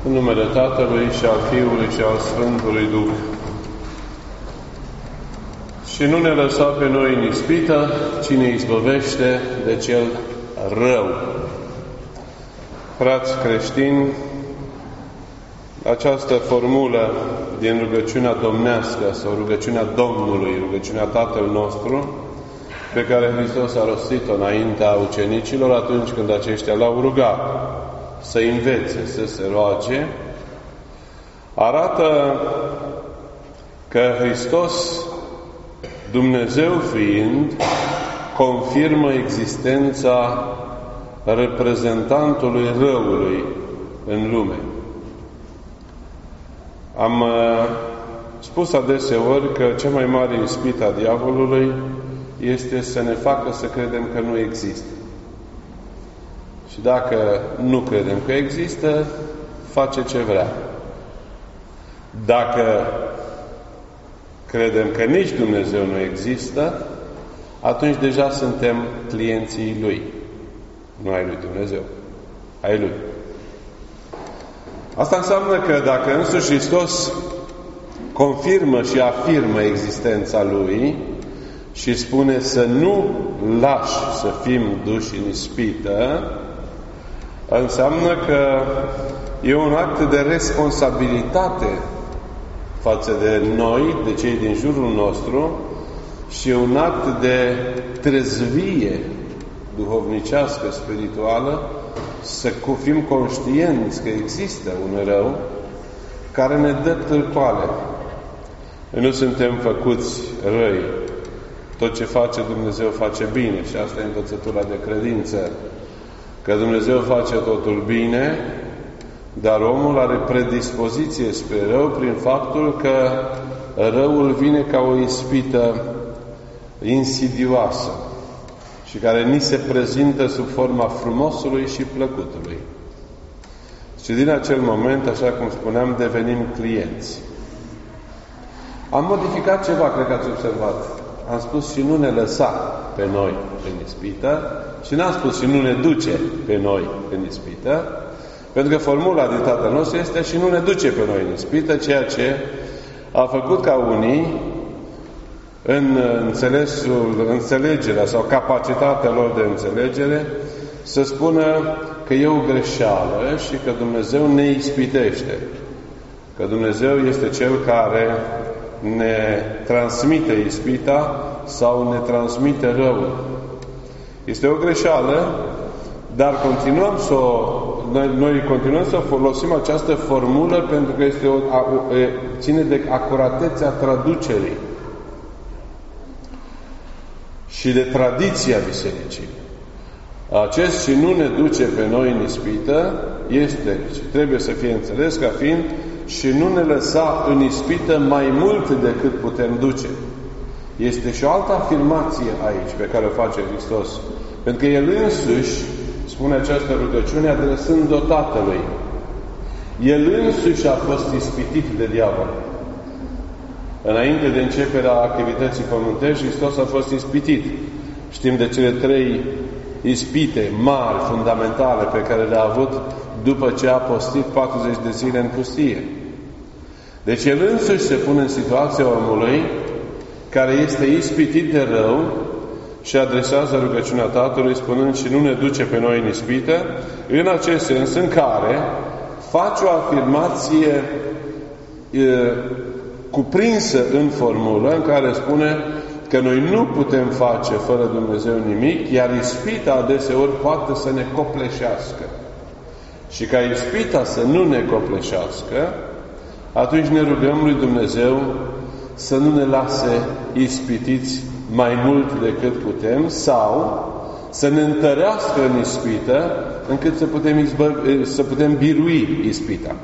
În numele Tatălui și al Fiului și al Sfântului Duh. Și nu ne lăsa pe noi în ispită, ci ne izbăvește de cel rău. Frați creștini, această formulă din rugăciunea domnească sau rugăciunea Domnului, rugăciunea Tatăl nostru, pe care Hristos a rostit-o înaintea ucenicilor atunci când aceștia l-au rugat să învețe, să se roage, arată că Hristos, Dumnezeu fiind, confirmă existența reprezentantului răului în lume. Am spus adeseori că cea mai mare ispită a diavolului este să ne facă să credem că nu există. Și dacă nu credem că există, face ce vrea. Dacă credem că nici Dumnezeu nu există, atunci deja suntem clienții Lui. Nu ai Lui Dumnezeu, ai Lui. Asta înseamnă că dacă însuși Hristos confirmă și afirmă existența Lui și spune să nu lași să fim duși în ispită, înseamnă că e un act de responsabilitate față de noi, de cei din jurul nostru, și un act de trezvie duhovnicească, spirituală, să fim conștienți că există un rău care ne dă tâlcoale. Noi nu suntem făcuți răi. Tot ce face Dumnezeu face bine, și asta e învățătura de credință. Că Dumnezeu face totul bine, dar omul are predispoziție spre rău prin faptul că răul vine ca o ispită insidioasă și care ni se prezintă sub forma frumosului și plăcutului. Și din acel moment, așa cum spuneam, devenim clienți. Am modificat ceva, cred că ați observat. Am spus și nu ne lăsa pe noi în ispită și n-am spus și nu ne duce pe noi în ispită, pentru că formula din Tatăl nostru este și nu ne duce pe noi în ispită, ceea ce a făcut ca unii în înțelegerea sau capacitatea lor de înțelegere să spună că e o greșeală și că Dumnezeu ne ispitește. Că Dumnezeu este Cel care ne transmite ispita sau ne transmite răul. Este o greșeală, dar noi continuăm să folosim această formulă pentru că ține de acuratețea traducerii și de tradiția bisericii. Acest și nu ne duce pe noi în ispită este și trebuie să fie înțeles ca fiind și nu ne lăsa în ispită mai mult decât putem duce. Este și o altă afirmație aici pe care o face Hristos. Pentru că El însuși spune această rugăciune adresând-o Tatălui. El însuși a fost ispitit de diavol. Înainte de începerea activității pământești, Hristos a fost ispitit. Știm de cele 3 ispite mari, fundamentale, pe care le-a avut după ce a postit 40 de zile în pustie. Deci El însuși se pune în situația omului care este ispitit de rău și adresează rugăciunea Tatălui spunând și nu ne duce pe noi în ispită, în acest sens în care face o afirmație cuprinsă în formulă în care spune că noi nu putem face fără Dumnezeu nimic, iar ispita adeseori poate să ne copleșească. Și ca ispita să nu ne copleșească, atunci ne rugăm lui Dumnezeu să nu ne lase ispitiți mai mult decât putem sau să ne întărească în ispită încât să putem birui ispita.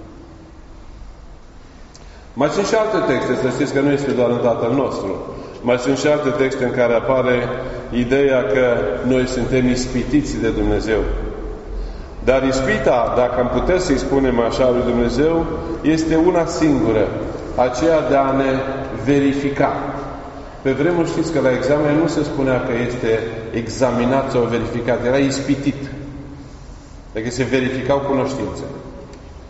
Mai sunt și alte texte, să știți că nu este doar în Tatăl nostru. Mai sunt și alte texte în care apare ideea că noi suntem ispitiți de Dumnezeu. Dar ispita, dacă am putea să-i spunem așa lui Dumnezeu, este una singură, aceea de a ne verifica. Pe vremuri știți că la examen nu se spunea că este examinat sau verificat, era ispitit. Adică se verificau cunoștințe.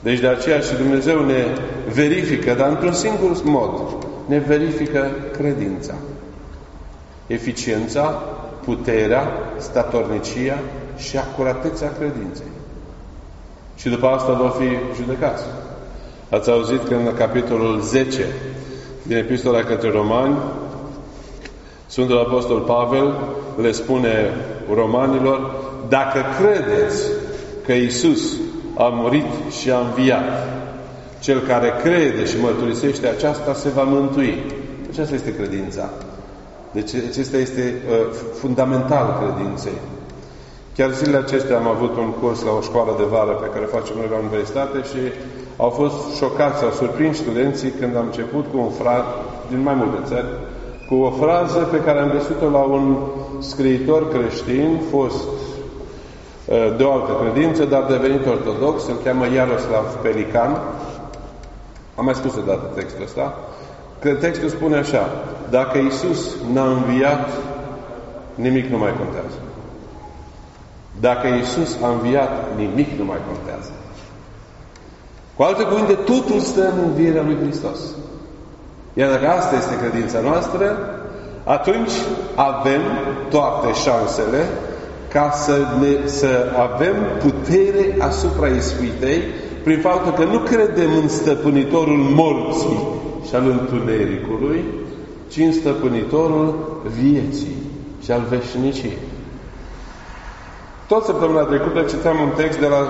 Deci de aceea și Dumnezeu ne verifică, dar într-un singur mod. Ne verifică credința. Eficiența, puterea, statornicia și acuratețea credinței. Și după asta vor fi judecați. Ați auzit că în capitolul 10 din Epistola către Romani, Sfântul Apostol Pavel le spune romanilor: dacă credeți că Iisus a murit și a înviat, cel care crede și mărturisește aceasta se va mântui. Aceasta este credința. Deci acesta este fundamental credinței. Chiar zilele acestea am avut un curs la o școală de vară pe care facem noi la universitate și au fost șocați, au surprins studenții când am început cu un frate din mai multe țări, cu o frază pe care am găsit-o la un scriitor creștin, fost de o altă credință, dar devenit ortodox, se cheamă Iaroslav Pelican. Am mai spus odată textul ăsta. Că textul spune așa: dacă Iisus n-a înviat, nimic nu mai contează. Dacă Iisus a înviat, nimic nu mai contează. Cu alte cuvinte, totul stă în învierea lui Hristos. Iar dacă asta este credința noastră, atunci avem toate șansele ca să avem putere asupra ispitei, prin faptul că nu credem în stăpânitorul morții și al întunericului, ci în stăpânitorul vieții și al veșniciei. Tot săptămâna trecută citeam un text de la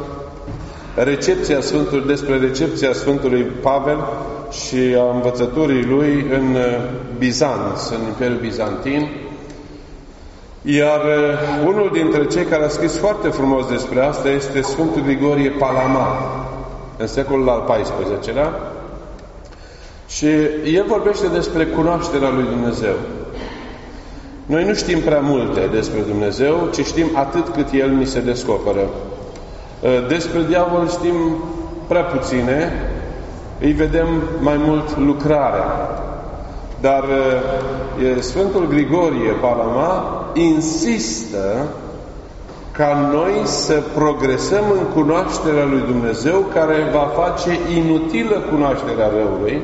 despre recepția Sfântului Pavel și a învățăturii lui în Bizanț, în Imperiul Bizantin. Iar unul dintre cei care a scris foarte frumos despre asta este Sfântul Grigorie Palaman, în secolul al XIV-lea. Și el vorbește despre cunoașterea lui Dumnezeu. Noi nu știm prea multe despre Dumnezeu, ci știm atât cât El ni se descoperă. Despre diavol știm prea puține, îi vedem mai mult lucrarea. Dar Sfântul Grigorie Palama insistă ca noi să progresăm în cunoașterea lui Dumnezeu, care va face inutilă cunoașterea răului.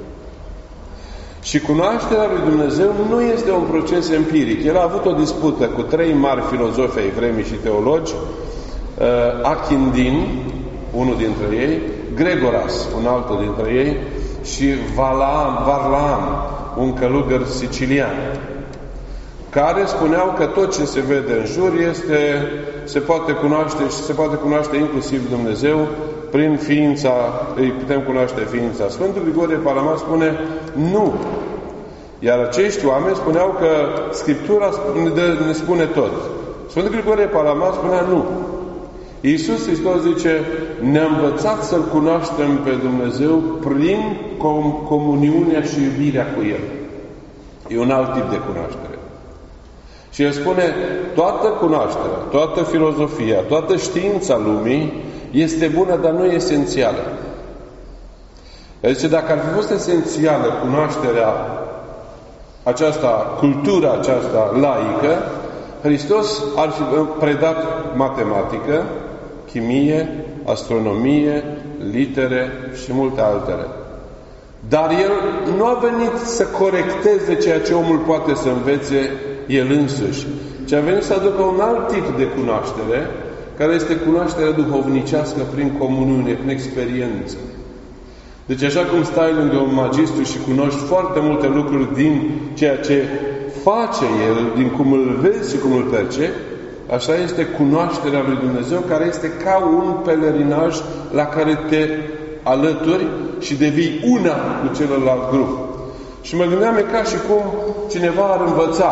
Și cunoașterea lui Dumnezeu nu este un proces empiric. El a avut o dispută cu 3 mari filozofi ai vremii și teologi, Achindin, unul dintre ei, Gregoras, un altul dintre ei, și Varlaam, un călugăr sicilian, care spuneau că tot ce se vede în jur se poate cunoaște și se poate cunoaște inclusiv Dumnezeu prin ființa, îi putem cunoaște ființa. Sfântul Grigorie Palaman spune nu. Iar acești oameni spuneau că Scriptura ne spune tot. Sfântul Grigorie Palaman spunea nu. Iisus Hristos zice: ne-a învățat să-L cunoaștem pe Dumnezeu prin comuniunea și iubirea cu El. E un alt tip de cunoaștere. Și El spune: toată cunoașterea, toată filozofia, toată știința lumii este bună, dar nu e esențială. El zice, dacă ar fi fost esențială cunoașterea aceasta, cultura aceasta laică, Hristos ar fi predat matematică, chimie, astronomie, litere și multe altele. Dar El nu a venit să corecteze ceea ce omul poate să învețe el însuși, ci a venit să aducă un alt tip de cunoaștere, care este cunoașterea duhovnicească prin comuniune, prin experiență. Deci așa cum stai lângă un magistru și cunoști foarte multe lucruri din ceea ce face el, din cum îl vezi și cum îl percepi, așa este cunoașterea lui Dumnezeu, care este ca un pelerinaj la care te alături și devii una cu celălalt grup. Și mă gândeam, e ca și cum cineva ar învăța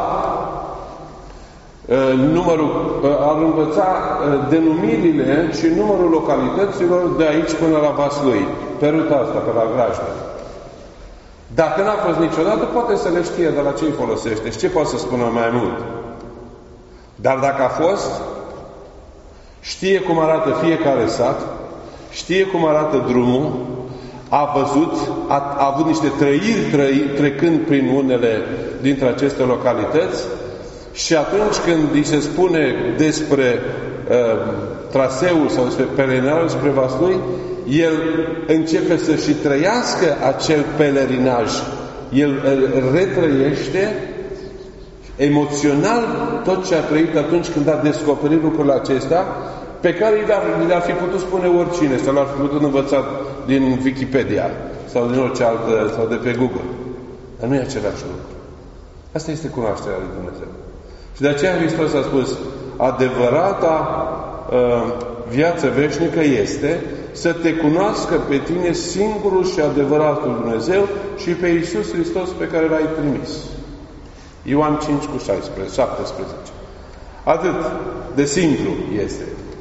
denumirile și numărul localităților de aici până la Vaslui, pe ruta asta, pe la Grajna. Dacă n-a fost niciodată, poate să le știe de la ce îi folosește și ce poate să spună mai mult. Dar dacă a fost, știe cum arată fiecare sat, știe cum arată drumul, a văzut, a avut niște trăiri trecând prin unele dintre aceste localități. Și atunci când îi se spune despre traseul sau despre pelerinajul spre vaslui, el începe să și trăiască acel pelerinaj. El retrăiește emoțional tot ce a trăit atunci când a descoperit lucrurile acestea, pe care le-ar fi putut spune oricine, sau l-ar fi putut învăța din Wikipedia, sau din orice altă, sau de pe Google. Dar nu e același lucru. Asta este cunoașterea lui Dumnezeu. Și de aceea Hristos a spus, adevărata viață veșnică este să te cunoască pe tine singurul și adevăratul Dumnezeu și pe Iisus Hristos pe care l-ai trimis. Ioan 5:17. Atât de simplu este.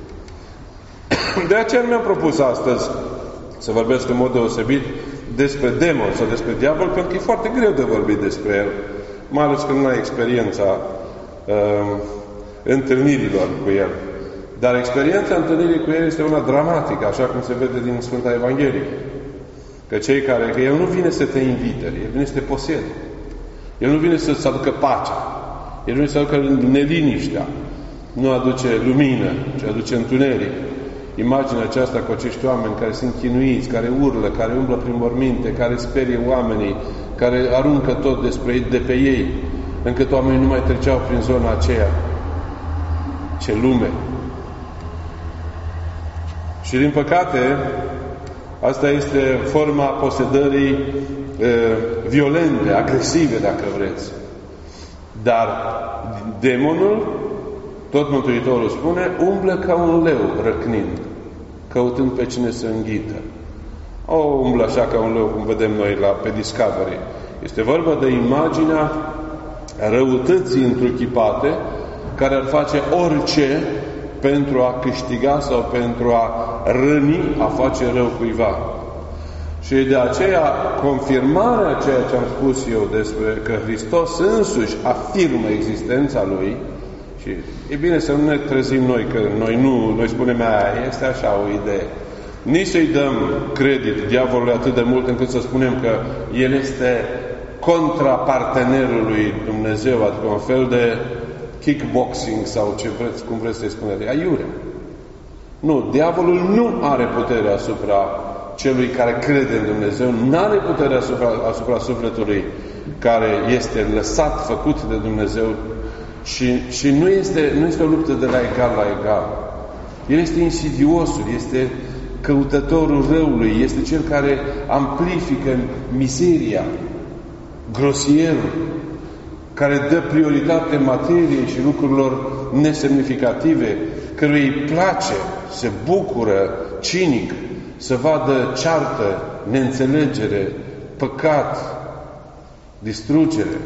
De aceea mi-am propus astăzi să vorbesc în mod deosebit despre demon sau despre diavol, pentru că e foarte greu de vorbit despre el, mai ales când nu ai experiența întâlnirilor cu el. Dar experiența întâlnirii cu el este una dramatică, așa cum se vede din Sfânta Evanghelie. Că el nu vine să te invite, el vine să te posede. El nu vine să-ți aducă pacea. El nu vine să aducă neliniștea. Nu aduce lumină, ci aduce întuneric. Imaginea aceasta cu acești oameni care sunt chinuiți, care urlă, care umblă prin morminte, care sperie oamenii, care aruncă tot de pe ei, încât oamenii nu mai treceau prin zona aceea. Ce lume! Și din păcate, asta este forma posedării violente, agresive, dacă vreți. Dar demonul, tot Mântuitorul spune, umblă ca un leu răcnind, căutând pe cine să înghită. Umblă așa ca un leu, cum vedem noi pe Discovery. Este vorba de imaginea răutății întruchipate, care ar face orice pentru a câștiga sau pentru a răni, a face rău cuiva. Și de aceea, confirmarea ceea ce am spus eu despre că Hristos însuși afirmă existența Lui, și e bine să nu ne trezim noi, că noi spunem, este așa o idee. Nici să-i dăm credit diavolului atât de mult încât să spunem că el este contrapartenerul lui Dumnezeu, adică un fel de kickboxing sau cum vreți să-i spuneți, aiurea. Nu, diavolul nu are putere asupra celui care crede în Dumnezeu, nu are putere asupra sufletului care este lăsat, făcut de Dumnezeu și nu este o luptă de la egal la egal. El este insidiosul, este căutătorul răului, este cel care amplifică mizeria, grosierul, care dă prioritate materiei și lucrurilor nesemnificative, căruia îi place, se bucură cinic să vadă ceartă, neînțelegere, păcat, distrugere.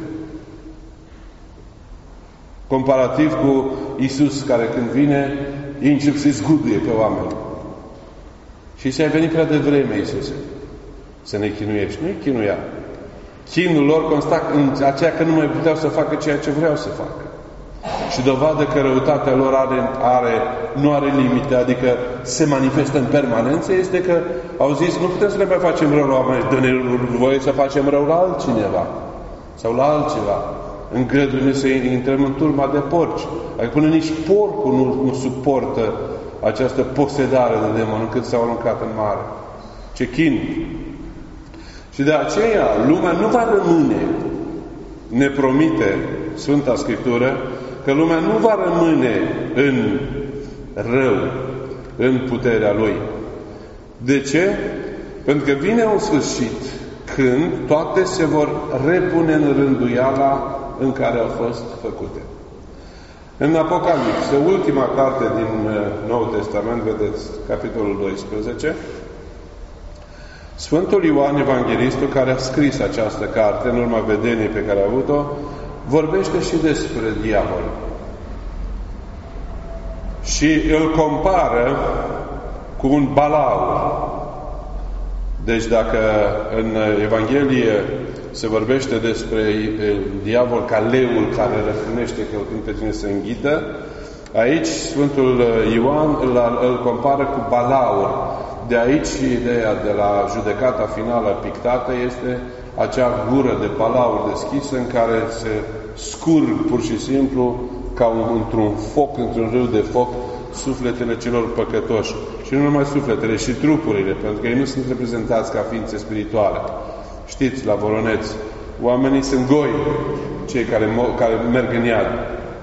Comparativ cu Iisus, care când vine, ei încep să-i zguduie pe oameni. Și ți-ai venit prea devreme, Iisuse, să ne chinuiești. Nu-i chinuia. Chinul lor consta în aceea că nu mai puteau să facă ceea ce vreau să facă. Și dovadă că răutatea lor nu are limite, adică se manifestă în permanență, este că au zis, nu putem să ne mai facem rău la oameni, dă-ne voie să facem rău la altcineva sau la altceva. Îngăduie-ne să intrăm în turma de porci. Adică până nici porcul nu suportă această posedare de demon, încât s-au aruncat în mare. Ce chin! Și de aceea lumea nu va rămâne, ne promite Sfânta Scriptură, că lumea nu va rămâne în rău, în puterea lui. De ce? Pentru că vine un sfârșit când toate se vor repune în rânduiala în care au fost făcute. În Apocalipsă, ultima carte din Noul Testament, vedeți, capitolul 12, Sfântul Ioan Evanghelistul, care a scris această carte, în urma vedeniei pe care a avut-o, vorbește și despre diavol. Și îl compară cu un balaur. Deci dacă în Evanghelie se vorbește despre diavol ca leul care răfânește căutând pe cine să înghită, aici Sfântul Ioan îl compară cu balaur. De aici și ideea de la judecata finală pictată este acea gură de balaur deschisă în care se scurg pur și simplu ca într-un foc, într-un râu de foc, sufletele celor păcătoși. Și nu numai sufletele, și trupurile, pentru că ei nu sunt reprezentați ca ființe spirituale. Știți, la Voroneț, oamenii sunt goi, cei care merg în iad.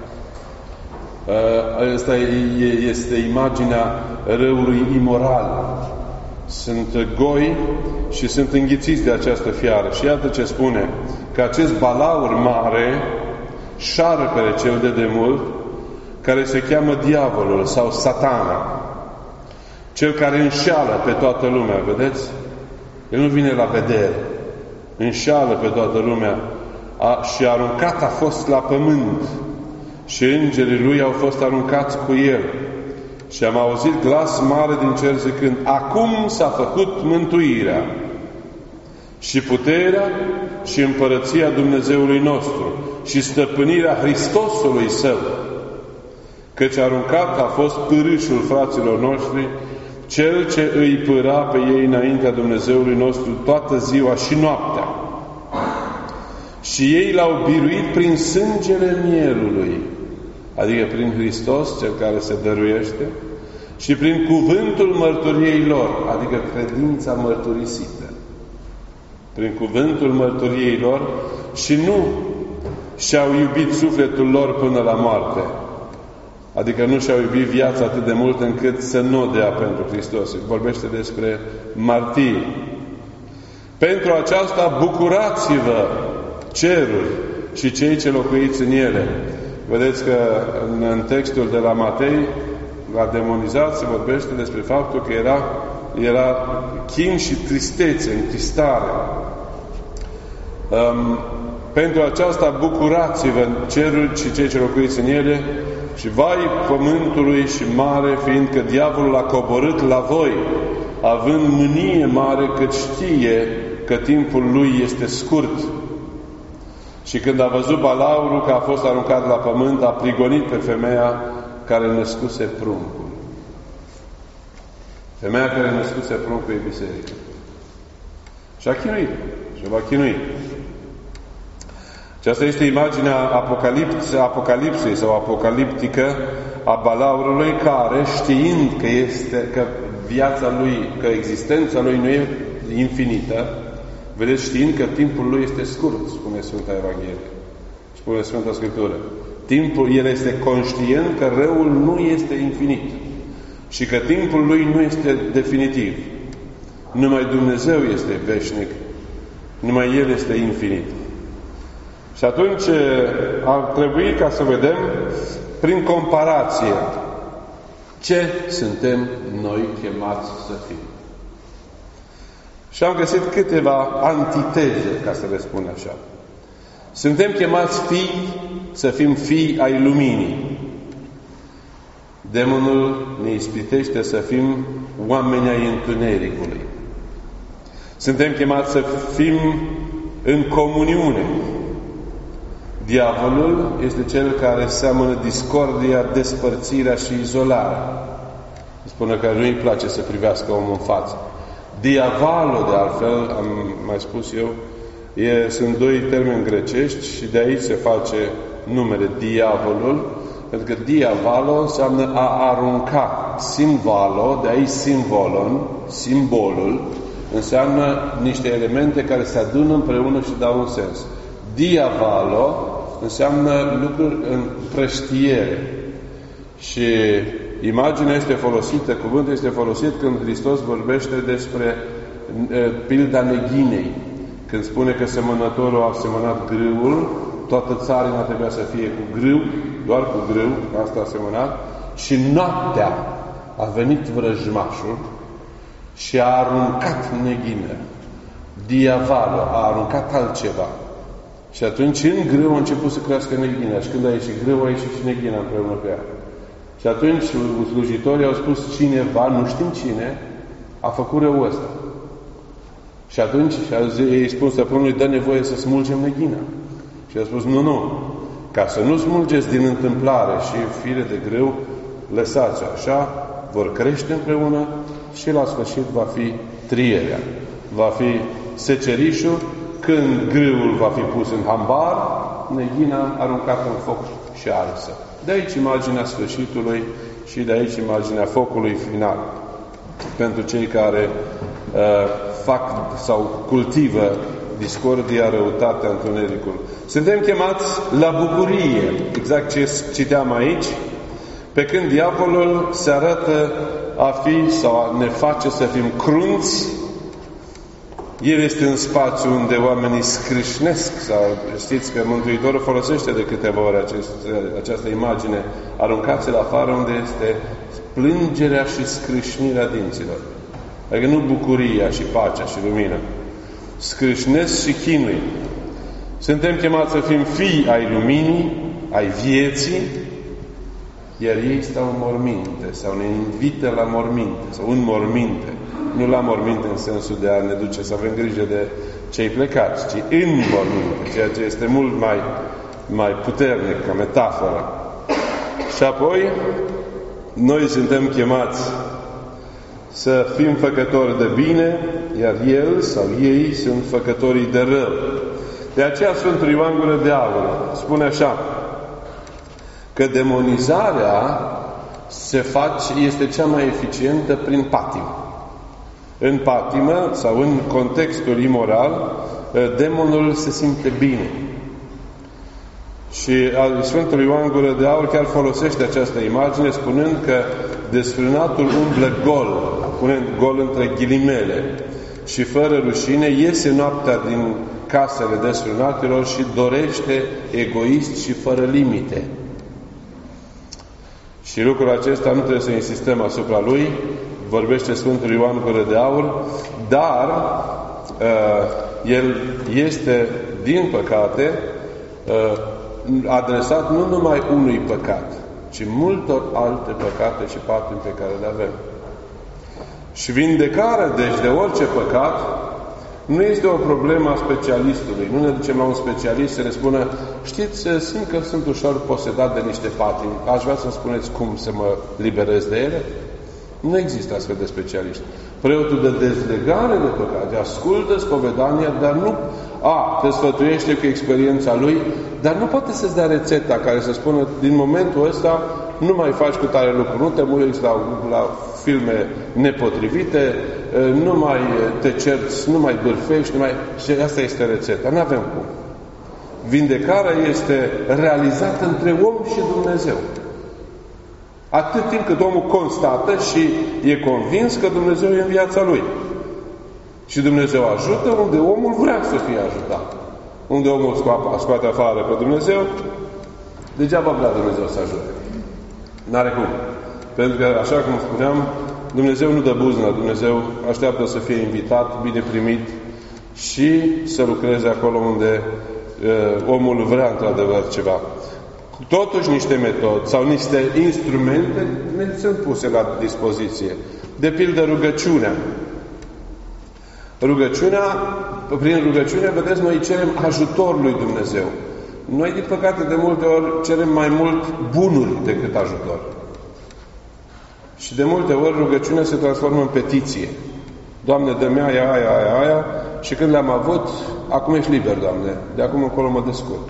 Asta este imaginea răului imoral. Sunt goi și sunt înghițiți de această fiară. Și iată ce spune, că acest balaur mare, șarpele cel de demult, care se cheamă diavolul sau satana, cel care înșeală pe toată lumea, vedeți? El nu vine la vedere, înșeală pe toată lumea, și aruncat a fost la pământ și îngerii lui au fost aruncați cu el. Și am auzit glas mare din cer zicând, acum s-a făcut mântuirea și puterea și împărăția Dumnezeului nostru și stăpânirea Hristosului Său, căci aruncat a fost pârâșul fraților noștri, cel ce îi pâra pe ei înaintea Dumnezeului nostru toată ziua și noaptea. Și ei l-au biruit prin sângele mielului, adică prin Hristos, cel care se dăruiește, și prin cuvântul mărturiei lor, adică credința mărturisită. Prin cuvântul mărturiei lor și nu și-au iubit sufletul lor până la moarte. Adică nu și-au iubit viața atât de mult încât să nu dea pentru Hristos. Vorbește despre martiri. Pentru aceasta bucurați-vă, ceruri și cei ce locuiți în ele. Vedeți că în textul de la Matei, la demonizat, se vorbește despre faptul că era chin și tristețe, întristare. Pentru aceasta bucurați-vă, ceruri și cei ce locuiți în ele, și vai pământului și mare, fiindcă diavolul a coborât la voi, având mânie mare, că știe că timpul lui este scurt. Și când a văzut balaurul că a fost aruncat la pământ, a prigonit pe femeia care născuse pruncul. Femeia care născuse pruncul e biserică. Și a chinuit. Și va chinui. Aceasta este imaginea apocalipsei sau apocaliptică a balaurului, care, știind că viața lui, că existența lui nu e infinită, vedeți, știind că timpul lui este scurt, spune Sfânta Evanghelie, spune Sfânta Scriptură. El este conștient că răul nu este infinit și că timpul lui nu este definitiv. Numai Dumnezeu este veșnic, numai El este infinit. Și atunci ar trebui ca să vedem prin comparație ce suntem noi chemați să fim. Și am găsit câteva antiteze, ca să le spun așa. Suntem chemați să fim fii ai luminii. Demonul ne ispitește să fim oameni ai întunericului. Suntem chemați să fim în comuniune. Diavolul este cel care seamănă discordia, despărțirea și izolarea. Spune că nu îi place să privească omul în față. Diavalo, de altfel, am mai spus eu, sunt doi termeni grecești și de aici se face numele diavolul, pentru că diavalo înseamnă a arunca. Simvalo, de aici simbolul, înseamnă niște elemente care se adună împreună și dau un sens. Diavalo înseamnă lucruri în prăștiere. Și imaginea este folosită, cuvântul este folosit când Hristos vorbește despre pilda neghinei. Când spune că semănătorul a semănat grâul, toată țarina trebuia să fie cu grâu, doar cu grâu, asta a semănat, și noaptea a venit vrăjmașul și a aruncat neghină. Diavalul a aruncat altceva. Și atunci în grâu a început să crească neghina. Și când a ieșit grâu, a ieșit și neghina împreună pe ea. Și atunci slujitorii au spus, cineva, nu știm cine, a făcut răul ăsta. Și atunci ei spun stăpânului, dă nevoie să smulgem neghina. Și a spus, nu. Ca să nu smulgeți din întâmplare și fire de grâu, lăsați așa, vor crește împreună și la sfârșit va fi trierea. Va fi secerișul, când grâul va fi pus în hambar, neghina aruncată în foc și arsă. De aici imaginea sfârșitului și de aici imaginea focului final pentru cei care fac sau cultivă discordia, răutatea, întunericul. Suntem chemați la bucurie, exact ce citeam aici, pe când diavolul se arată a fi sau ne face să fim crunți. El este în spațiu unde oamenii scrâșnesc, sau știți că Mântuitorul folosește de câteva ori această imagine, aruncați-l afară unde este plângerea și scrâșnirea dinților. Adică nu bucuria și pacea și lumina. Scrâșnesc și chinui. Suntem chemați să fim fii ai luminii, ai vieții, iar ei stau în morminte sau ne invită la morminte sau în morminte. Nu la morminte în sensul de a ne duce să avem grijă de cei plecați, ci în morminte, ceea ce este mult mai puternic ca metaforă. Și apoi noi suntem chemați să fim făcători de bine, iar el sau ei sunt făcătorii de rău. De aceea Sfântul Ioan Gură de Aur spune așa, că demonizarea este cea mai eficientă prin patimă. În patimă sau în contextul imoral, demonul se simte bine. Și Sfântul Ioan Gură de Aur chiar folosește această imagine spunând că desfrânatul umblă gol, punând gol între ghilimele, și fără rușine iese noaptea din casele desfrânatelor și dorește egoist și fără limite. Și lucrul acesta nu trebuie să insistăm asupra lui, vorbește Sfântul Ioan Gură de Aur, dar el este, din păcate, adresat nu numai unui păcat, ci multor alte păcate și patimi pe care le avem. Și vindecarea, deci, de orice păcat, nu este o problemă a specialistului. Nu ne ducem la un specialist să ne spună, știți, simt că sunt ușor posedat de niște patimi. Aș vrea să-mi spuneți cum să mă liberez de ele? Nu există astfel de specialiști. Preotul de dezlegare de păcate ascultă spovedania, dar nu te sfătuiește cu experiența lui, dar nu poate să-ți dea rețeta care să spună, din momentul ăsta nu mai faci cu tare lucru, nu te muriți la filme nepotrivite, nu mai te cerți, nu mai bârfești, și asta este rețeta. Nu avem cum. Vindecarea este realizată între om și Dumnezeu. Atât timp cât omul constată și e convins că Dumnezeu e în viața lui. Și Dumnezeu ajută unde omul vrea să fie ajutat. Unde omul scoate afară pe Dumnezeu, degeaba vrea Dumnezeu să ajute. N-are cum. Pentru că, așa cum spuneam, Dumnezeu nu dă buznă, Dumnezeu așteaptă să fie invitat, bine primit și să lucreze acolo unde omul vrea într-adevăr ceva. Totuși niște metode sau niște instrumente ne sunt puse la dispoziție. De pildă rugăciunea. Prin rugăciune, vedeți, noi cerem ajutor lui Dumnezeu. Noi, din păcate, de multe ori cerem mai mult bunuri decât ajutor. Și de multe ori rugăciunea se transformă în petiție. Doamne, dă-mi aia, și când le-am avut, acum ești liber, Doamne, de acum încolo mă descurc.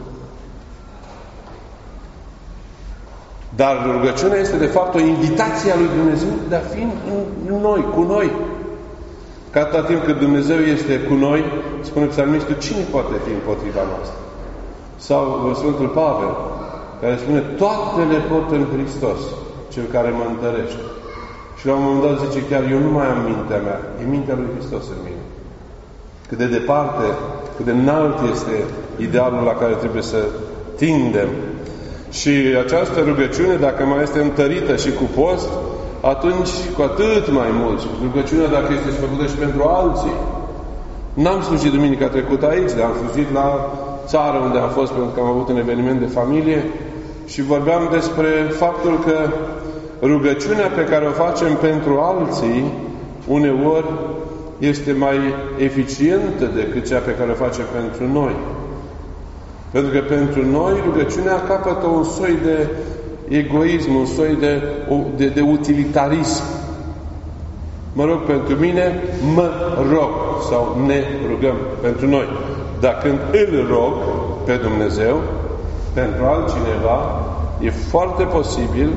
Dar rugăciunea este de fapt o invitație a lui Dumnezeu de a fi în noi, cu noi. Că atâta timp cât Dumnezeu este cu noi, spune psalmistul, cine poate fi împotriva noastră? Sau Sfântul Pavel, care spune, toate le pot în Hristos, cel care mă întărește. Și la un moment dat zice chiar, eu nu mai am mintea mea, e mintea lui Hristos în mine. Cât de departe, cât de înalt este idealul la care trebuie să tindem. Și această rugăciune, dacă mai este întărită și cu post, atunci cu atât mai mult. Rugăciunea, dacă este făcută și pentru alții. N-am slujit duminica trecută aici, dar am slujit la țară unde am fost, pentru că am avut un eveniment de familie și vorbeam despre faptul că rugăciunea pe care o facem pentru alții, uneori este mai eficientă decât cea pe care o facem pentru noi. Pentru că pentru noi rugăciunea capătă un soi de egoism, un soi de utilitarism. Mă rog pentru mine, mă rog, sau ne rugăm pentru noi. Dar când îl rog pe Dumnezeu, pentru altcineva, e foarte posibil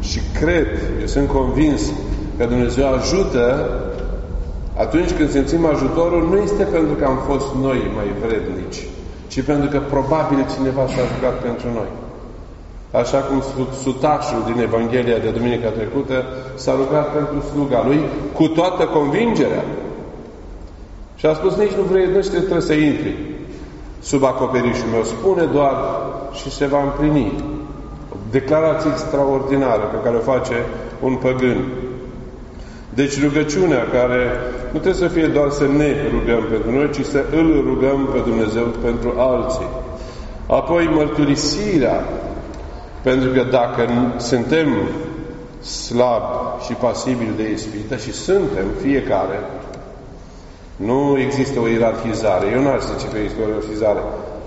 și cred, eu sunt convins că Dumnezeu ajută atunci când simțim ajutorul, nu este pentru că am fost noi mai vrednici, ci pentru că probabil cineva s-a jucat pentru noi. Așa cum sutașul din Evanghelia de duminica trecută s-a rugat pentru sluga lui cu toată convingerea. Și a spus, nici nu trebuie să intri sub acoperișul meu. Spune doar și se va împlini. O declarație extraordinară pe care o face un păgân. Deci rugăciunea care nu trebuie să fie doar să ne rugăm pentru noi, ci să îl rugăm pe Dumnezeu pentru alții. Apoi mărturisirea. Pentru că dacă suntem slabi și pasibili de ispită, și suntem fiecare, nu există o ierarhizare. Eu n-aș zice că există o ierarhizare.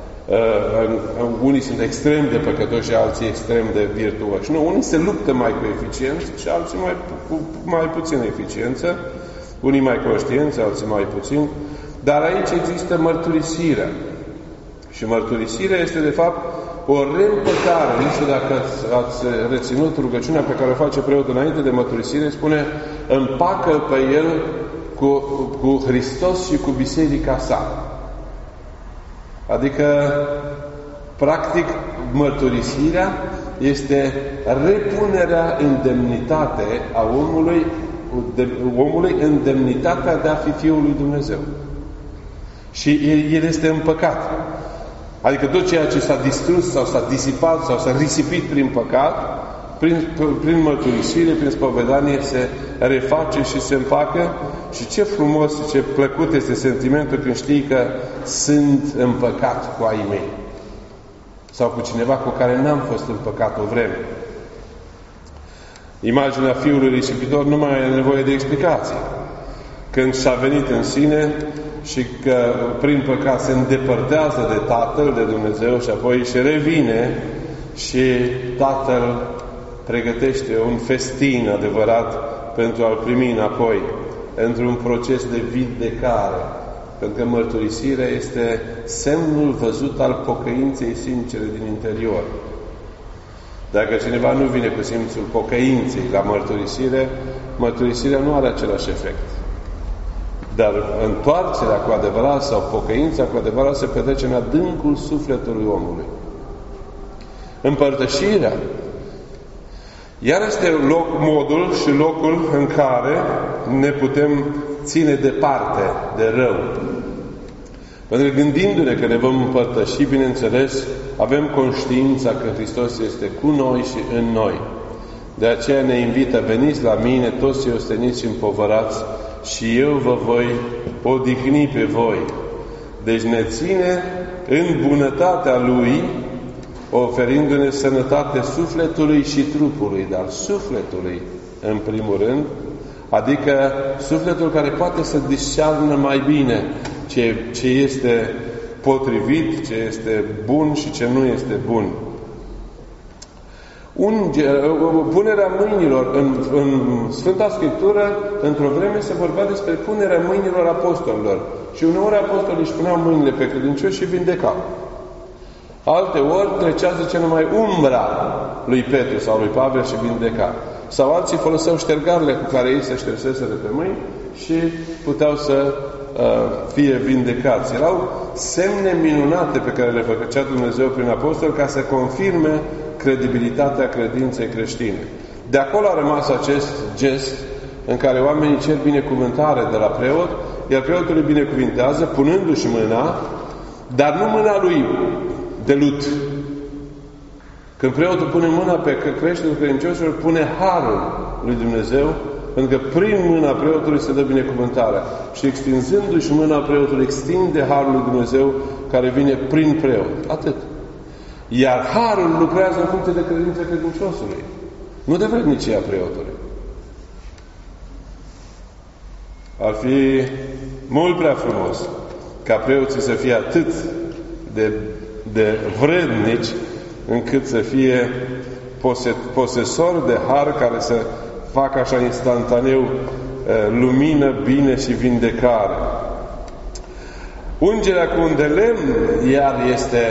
Unii sunt extrem de păcătoși și alții extrem de virtuoși. Nu, unii se luptă mai cu eficiență și alții cu mai puțină eficiență. Unii mai conștienți, alții mai puțin. Dar aici există mărturisirea. Și mărturisirea este, de fapt, o reîmpăcare. Nu știu dacă ați reținut rugăciunea pe care o face preotul înainte de mărturisire, spune, împacă pe el cu Hristos și cu biserica sa. Adică, practic, mărturisirea este repunerea în demnitate a omului în demnitatea de a fi Fiul lui Dumnezeu. Și el este împăcat. Adică tot ceea ce s-a distrus sau s-a disipat sau s-a risipit prin păcat, prin mărturisire, prin spovedanie, se reface și se împacă. Și ce frumos și ce plăcut este sentimentul când știi că sunt împăcat cu ai mei. Sau cu cineva cu care n-am fost împăcat o vreme. Imaginea fiului risipitor nu mai are nevoie de explicații. Când și-a venit în sine și că prin păcat se îndepărtează de Tatăl, de Dumnezeu și apoi își revine și Tatăl pregătește un festin adevărat pentru a-l primi înapoi într-un proces de vindecare. Pentru că mărturisirea este semnul văzut al pocăinței sincere din interior. Dacă cineva nu vine cu simțul pocăinței la mărturisire, mărturisirea nu are același efect. Dar întoarcerea cu adevărat sau pocăința cu adevărat se petrece în adâncul sufletului omului. Împărtășirea iar este modul și locul în care ne putem ține departe de rău. Pentru că gândindu-ne că ne vom împărtăși, bineînțeles, avem conștiința că Hristos este cu noi și în noi. De aceea ne invită, veniți la mine, toți cei osteniți și împovărați, și eu vă voi odihni pe voi. Deci ne ține în bunătatea Lui, oferindu-ne sănătate sufletului și trupului, dar sufletului în primul rând, adică sufletul care poate să discearnă mai bine ce este potrivit, ce este bun și ce nu este bun. Punerea mâinilor în Sfânta Scriptură, într-o vreme se vorbea despre punerea mâinilor apostolilor. Și uneori apostolii își puneau mâinile pe credincioși și vindecau. Alte ori trecea, zice, numai umbra lui Petru sau lui Pavel și vindeca. Sau alții foloseau ștergarele cu care ei se șterseseră pe mâini și puteau să fie vindecați. Erau semne minunate pe care le făcea Dumnezeu prin apostol ca să confirme credibilitatea credinței creștine. De acolo a rămas acest gest în care oamenii cer binecuvântare de la preot, iar preotul îi binecuvintează punându-și mâna, dar nu mâna lui de lut. Când preotul pune mâna pe creștetul credincioșilor, pune harul lui Dumnezeu, pentru că prin mâna preotului se dă binecuvântarea. Și extinzându-și mâna preotului, extinde harul lui Dumnezeu care vine prin preot. Atât. Iar harul lucrează în funcție de credința credinciosului. Nu de vrednicia preotului. Ar fi mult prea frumos ca preoții să fie atât de vrednici încât să fie posesori de har care să facă așa instantaneu lumină, bine și vindecare. Ungerea cu un de lemn iar este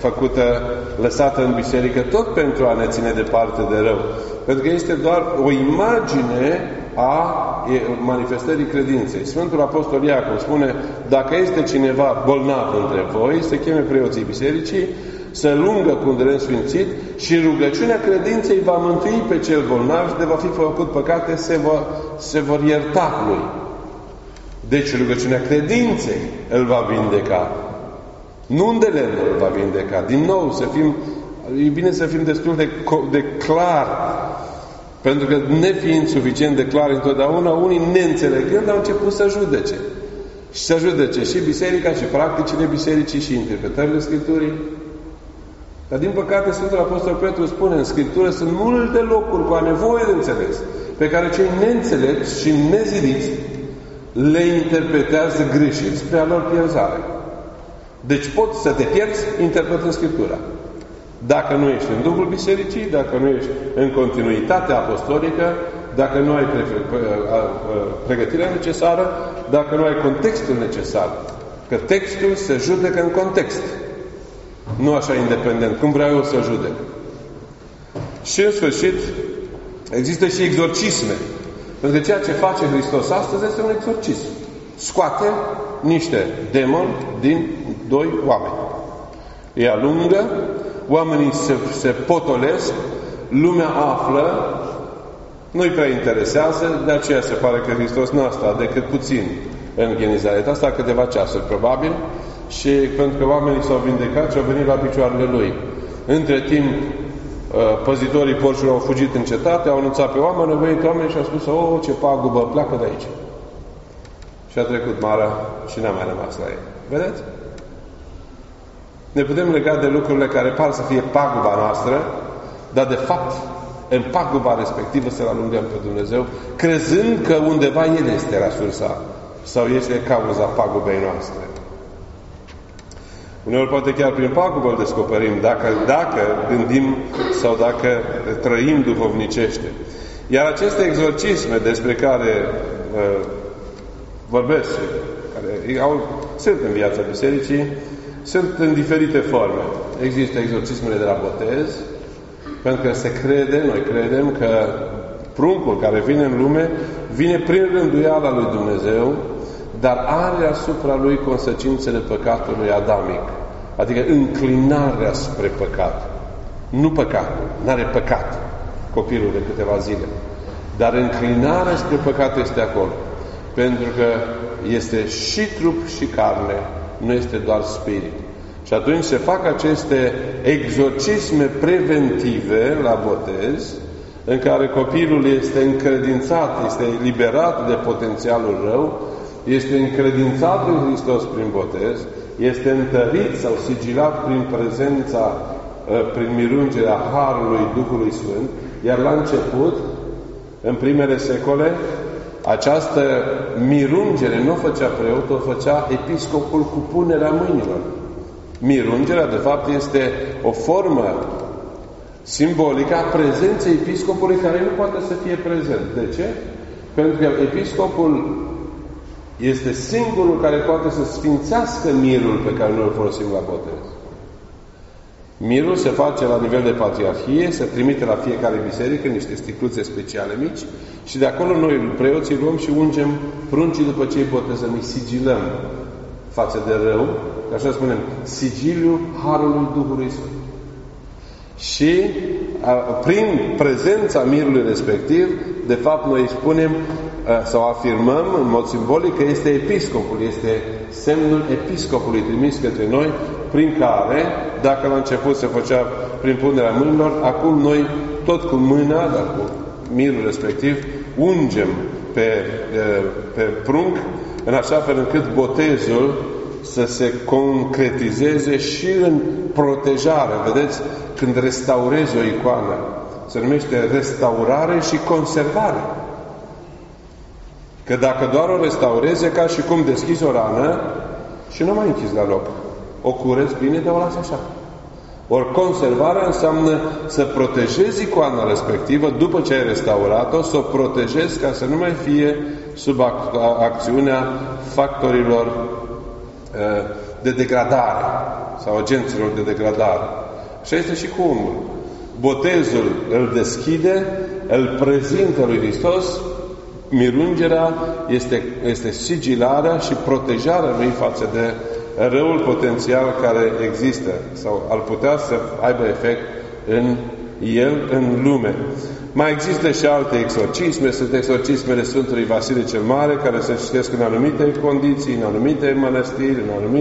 făcută, lăsată în biserică, tot pentru a ne ține departe de rău. Pentru că este doar o imagine a manifestării credinței. Sfântul Apostol Iacov spune, dacă este cineva bolnav între voi, se cheme preoții bisericii, să lungă cu îndurări sfințit și rugăciunea credinței va mântui pe cel bolnav și de va fi făcut păcate, se vor ierta lui. Deci rugăciunea credinței îl va vindeca. Nu unde lemnul îl va vindeca. Din nou, e bine să fim destul de clar. Pentru că nefiind suficient de clar întotdeauna, unii neînțelegând au început să judece. Și să judece și biserica, și practicile bisericii, și interpretările Scripturii. Dar din păcate Sfântul Apostol Petru spune, în Scriptură sunt multe locuri cu nevoie de înțeles, pe care cei neînțelepți și nezidiți le interpretează greșit spre a lor pierzare. Deci poți să te pierzi interpretând Scriptura. Dacă nu ești în Duhul Bisericii, dacă nu ești în continuitatea apostolică, dacă nu ai pregătirea necesară, dacă nu ai contextul necesar. Că textul se judecă în context. Nu așa independent, cum vreau eu să judec. Și în sfârșit, există și exorcisme. Pentru că ceea ce face Hristos astăzi este un exorcism. Scoate niște demoni din doi oameni. Îi alungă, oamenii se potolesc, lumea află, nu-i prea interesează, de aceea se pare că Hristos n-a stat decât puțin în Genizaret. Asta câteva ceasuri, probabil, și pentru că oamenii s-au vindecat și au venit la picioarele Lui. Între timp, păzitorii porcilor au fugit în cetate, au anunțat pe oameni, au venit oameni și au spus, o, ce pagubă, pleacă de aici. Și a trecut marea și n-a mai rămas la ei. Vedeți? Ne putem lega de lucrurile care par să fie paguba noastră, dar de fapt, în paguba respectivă să-L alungăm pe Dumnezeu, crezând că undeva El este resursa sau este cauza pagubei noastre. Uneori poate chiar prin pagubă îl descoperim, dacă gândim sau dacă trăim duhovnicește. Iar aceste exorcisme despre care vorbesc, care sunt în viața bisericii, sunt în diferite forme. Există exorcismele de la botez, pentru că noi credem că pruncul care vine în lume, vine prin rânduiala lui Dumnezeu, dar are asupra lui consecințele păcatului adamic. Adică înclinarea spre păcat. Nu păcatul, n-are păcat copilul de câteva zile. Dar înclinarea spre păcat este acolo. Pentru că este și trup și carne, nu este doar spirit. Și atunci se fac aceste exorcisme preventive la botez, în care copilul este încredințat, este eliberat de potențialul rău, este încredințat în Hristos prin botez, este întărit sau sigilat prin prezența, prin mirungerea Harului Duhului Sfânt, iar la început, în primele secole, această mirungere nu o făcea preotul, o făcea episcopul cu punerea mâinilor. Mirungerea, de fapt, este o formă simbolică a prezenței episcopului care nu poate să fie prezent. De ce? Pentru că episcopul este singurul care poate să sfințească mirul pe care noi îl folosim la botez. Mirul se face la nivel de patriarhie, se trimite la fiecare biserică niște sticluțe speciale mici și de acolo noi, preoții, luăm și ungem pruncii după ce îi botezăm, îi sigilăm față de rău, așa spunem, sigiliul Harului Duhului Sfânt. Și prin prezența mirului respectiv, de fapt noi spunem sau afirmăm în mod simbolic că este episcopul, este semnul episcopului trimis către noi, prin care, dacă la început se făcea prin punerea mâinilor, acum noi tot cu mâna, dar cu mirul respectiv, ungem pe prunc, în așa fel încât botezul să se concretizeze și în protejare. Vedeți? Când restaurezi o icoană, se numește restaurare și conservare. Că dacă doar o restaurezi, e ca și cum deschizi o rană și nu mai închizi la loc. O curezi bine, dar o lași așa. Ori conservarea înseamnă să protejezi icoana respectivă după ce ai restaurat-o, să o protejezi ca să nu mai fie sub acțiunea factorilor de degradare sau agenților de degradare. Așa este și cu omul. Botezul îl deschide, îl prezintă lui Hristos, mirungerea este sigilarea și protejarea lui față de răul potențial care există sau ar putea să aibă efect în el, în lume. Mai există și alte exorcisme, sunt exorcismele Sfântului Vasile cel Mare, care se citesc în anumite condiții, în anumite mănăstiri,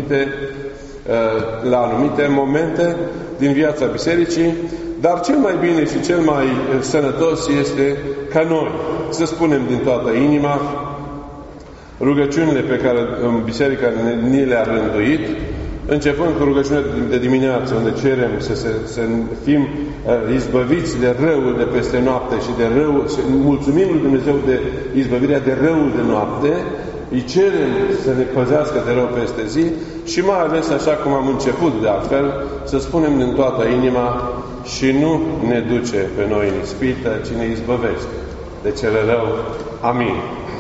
la anumite momente din viața Bisericii, dar cel mai bine și cel mai sănătos este ca noi să spunem din toată inima rugăciunile pe care Biserica ni le-a rânduit, începând cu rugăciunea de dimineață, unde cerem să fim izbăviți de răul de peste noapte și de rău, și mulțumim lui Dumnezeu de izbăvirea de răul de noapte, îi cerem să ne păzească de rău peste zi și mai ales, așa cum am început de altfel, să spunem din toată inima și nu ne duce pe noi în ispită, ci ne izbăvește de cele rău. Amin.